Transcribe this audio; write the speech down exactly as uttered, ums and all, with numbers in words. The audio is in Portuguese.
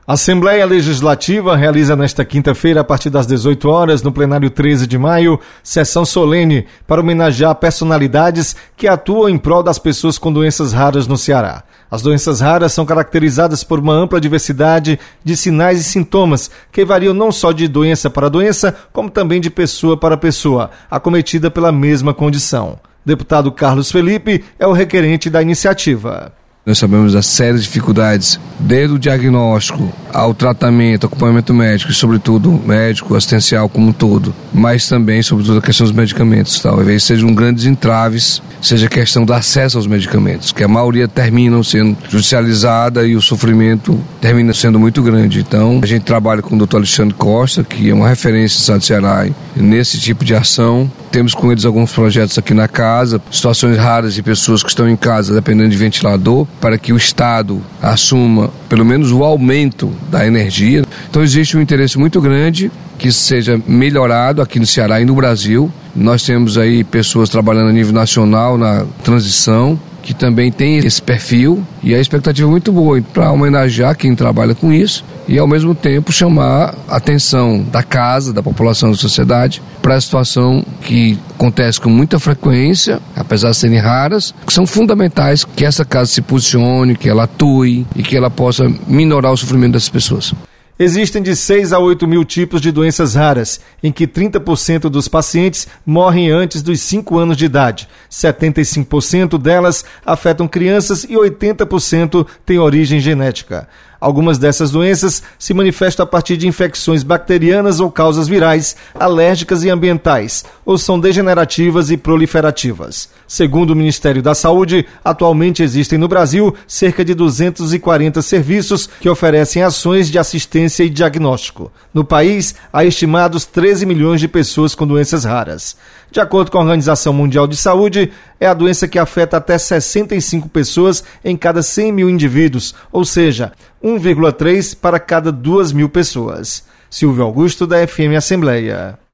A Assembleia Legislativa realiza nesta quinta-feira, a partir das dezoito horas, no plenário treze de maio, sessão solene para homenagear personalidades que atuam em prol das pessoas com doenças raras no Ceará. As doenças raras são caracterizadas por uma ampla diversidade de sinais e sintomas que variam não só de doença para doença, como também de pessoa para pessoa, acometida pela mesma condição. Deputado Carlos Felipe é o requerente da iniciativa. Nós sabemos das sérias dificuldades, desde o diagnóstico ao tratamento, acompanhamento médico e, sobretudo, médico, assistencial como um todo, mas também, sobretudo, a questão dos medicamentos. Talvez sejam grandes entraves, seja a questão do acesso aos medicamentos, que a maioria terminam sendo judicializada e o sofrimento termina sendo muito grande. Então, a gente trabalha com o doutor Alexandre Costa, que é uma referência em Estado do Ceará nesse tipo de ação. Temos com eles alguns projetos aqui na casa, situações raras de pessoas que estão em casa dependendo de ventilador, para que o Estado assuma pelo menos o aumento da energia. Então existe um interesse muito grande que isso seja melhorado aqui no Ceará e no Brasil. Nós temos aí pessoas trabalhando a nível nacional na transição, que também tem esse perfil, e a expectativa é muito boa para homenagear quem trabalha com isso e, ao mesmo tempo, chamar a atenção da casa, da população, da sociedade, para a situação que acontece com muita frequência, apesar de serem raras, que são fundamentais que essa casa se posicione, que ela atue e que ela possa minorar o sofrimento dessas pessoas. Existem de seis a oito mil tipos de doenças raras, em que trinta por cento dos pacientes morrem antes dos cinco anos de idade. setenta e cinco por cento delas afetam crianças e oitenta por cento têm origem genética. Algumas dessas doenças se manifestam a partir de infecções bacterianas ou causas virais, alérgicas e ambientais, ou são degenerativas e proliferativas. Segundo o Ministério da Saúde, atualmente existem no Brasil cerca de duzentos e quarenta serviços que oferecem ações de assistência e diagnóstico. No país, há estimados treze milhões de pessoas com doenças raras. De acordo com a Organização Mundial de Saúde, é a doença que afeta até sessenta e cinco pessoas em cada cem mil indivíduos, ou seja, um vírgula três para cada duas mil pessoas. Silvio Augusto, da F M Assembleia.